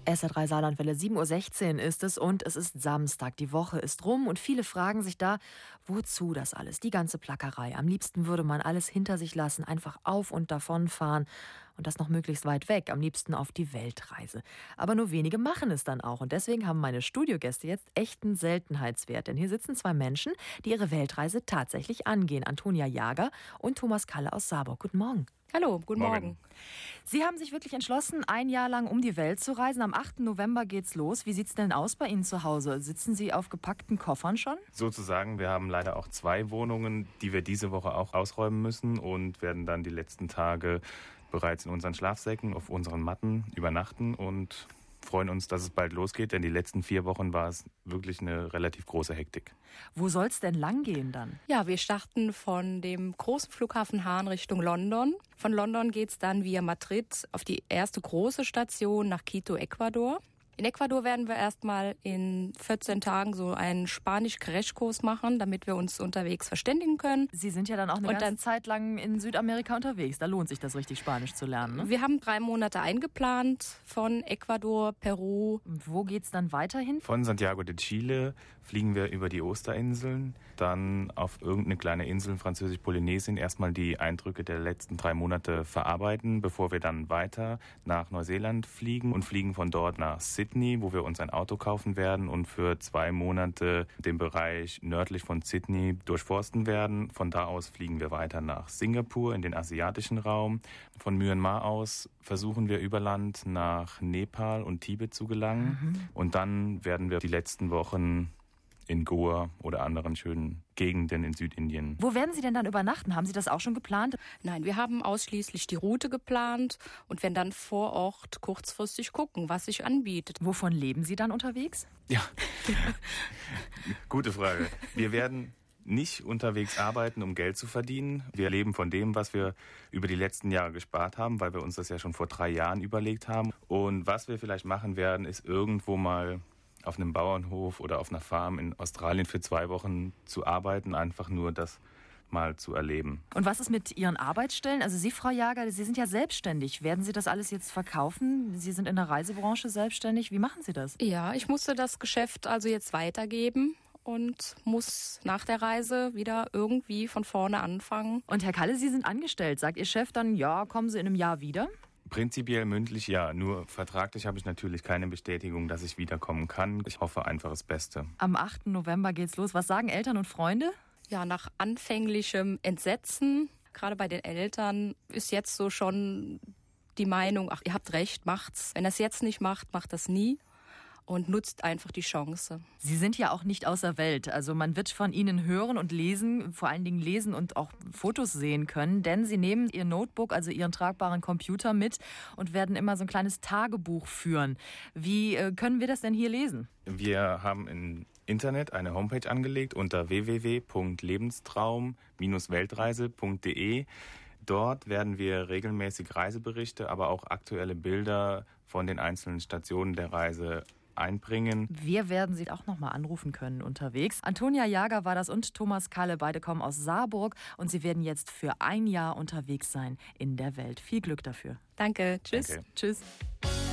SR3 Saarlandwelle, 7:16 Uhr ist es und es ist Samstag. Die Woche ist rum und viele fragen sich da, wozu das alles? Die ganze Plackerei. Am liebsten würde man alles hinter sich lassen, einfach auf und davon fahren und das noch möglichst weit weg, am liebsten auf die Weltreise. Aber nur wenige machen es dann auch und deswegen haben meine Studiogäste jetzt echten Seltenheitswert. Denn hier sitzen zwei Menschen, die ihre Weltreise tatsächlich angehen. Antonia Jager und Thomas Kalle aus Saarburg. Guten Morgen. Hallo, guten Morgen. Sie haben sich wirklich entschlossen, ein Jahr lang um die Welt zu reisen. Am 8. November geht's los. Wie sieht's denn aus bei Ihnen zu Hause? Sitzen Sie auf gepackten Koffern schon? Sozusagen, wir haben leider auch 2 Wohnungen, die wir diese Woche auch ausräumen müssen und werden dann die letzten Tage bereits in unseren Schlafsäcken auf unseren Matten übernachten und freuen uns, dass es bald losgeht, denn die letzten 4 Wochen war es wirklich eine relativ große Hektik. Wo soll's denn lang gehen dann? Ja, wir starten von dem großen Flughafen Hahn Richtung London. Von London geht's dann via Madrid auf die erste große Station nach Quito, Ecuador. In Ecuador werden wir erstmal in 14 Tagen so einen Spanisch-Crashkurs machen, damit wir uns unterwegs verständigen können. Sie sind ja dann auch eine ganze Zeit lang in Südamerika unterwegs. Da lohnt sich das richtig, Spanisch zu lernen, ne? Wir haben 3 Monate eingeplant von Ecuador, Peru. Und wo geht's dann weiterhin? Von Santiago de Chile fliegen wir über die Osterinseln, dann auf irgendeine kleine Insel in Französisch-Polynesien erstmal die Eindrücke der letzten 3 Monate verarbeiten, bevor wir dann weiter nach Neuseeland fliegen und fliegen von dort nach Sydney, wo wir uns ein Auto kaufen werden und für 2 Monate den Bereich nördlich von Sydney durchforsten werden. Von da aus fliegen wir weiter nach Singapur in den asiatischen Raum. Von Myanmar aus versuchen wir über Land nach Nepal und Tibet zu gelangen. Und dann werden wir die letzten Wochen in Goa oder anderen schönen Gegenden in Südindien. Wo werden Sie denn dann übernachten? Haben Sie das auch schon geplant? Nein, wir haben ausschließlich die Route geplant und werden dann vor Ort kurzfristig gucken, was sich anbietet. Wovon leben Sie dann unterwegs? Ja, gute Frage. Wir werden nicht unterwegs arbeiten, um Geld zu verdienen. Wir leben von dem, was wir über die letzten Jahre gespart haben, weil wir uns das ja schon vor 3 Jahren überlegt haben. Und was wir vielleicht machen werden, ist irgendwo mal auf einem Bauernhof oder auf einer Farm in Australien für 2 Wochen zu arbeiten, einfach nur das mal zu erleben. Und was ist mit Ihren Arbeitsstellen? Also Sie, Frau Jager, Sie sind ja selbstständig. Werden Sie das alles jetzt verkaufen? Sie sind in der Reisebranche selbstständig. Wie machen Sie das? Ja, ich musste das Geschäft also jetzt weitergeben und muss nach der Reise wieder irgendwie von vorne anfangen. Und Herr Kalle, Sie sind angestellt. Sagt Ihr Chef dann, ja, kommen Sie in einem Jahr wieder? Prinzipiell mündlich ja, nur vertraglich habe ich natürlich keine Bestätigung, dass ich wiederkommen kann. Ich hoffe einfach das Beste. Am 8. November geht's los. Was sagen Eltern und Freunde? Ja, nach anfänglichem Entsetzen, gerade bei den Eltern, ist jetzt so schon die Meinung, ach, ihr habt recht, macht's. Wenn er es jetzt nicht macht, macht das nie. Und nutzt einfach die Chance. Sie sind ja auch nicht außer Welt. Also man wird von Ihnen hören und lesen, vor allen Dingen lesen und auch Fotos sehen können. Denn Sie nehmen Ihr Notebook, also Ihren tragbaren Computer mit und werden immer so ein kleines Tagebuch führen. Wie können wir das denn hier lesen? Wir haben im Internet eine Homepage angelegt unter www.lebenstraum-weltreise.de. Dort werden wir regelmäßig Reiseberichte, aber auch aktuelle Bilder von den einzelnen Stationen der Reise einbringen. Wir werden Sie auch noch mal anrufen können unterwegs. Antonia Jager war das und Thomas Kalle. Beide kommen aus Saarburg und Sie werden jetzt für ein Jahr unterwegs sein in der Welt. Viel Glück dafür. Danke. Tschüss. Danke. Tschüss.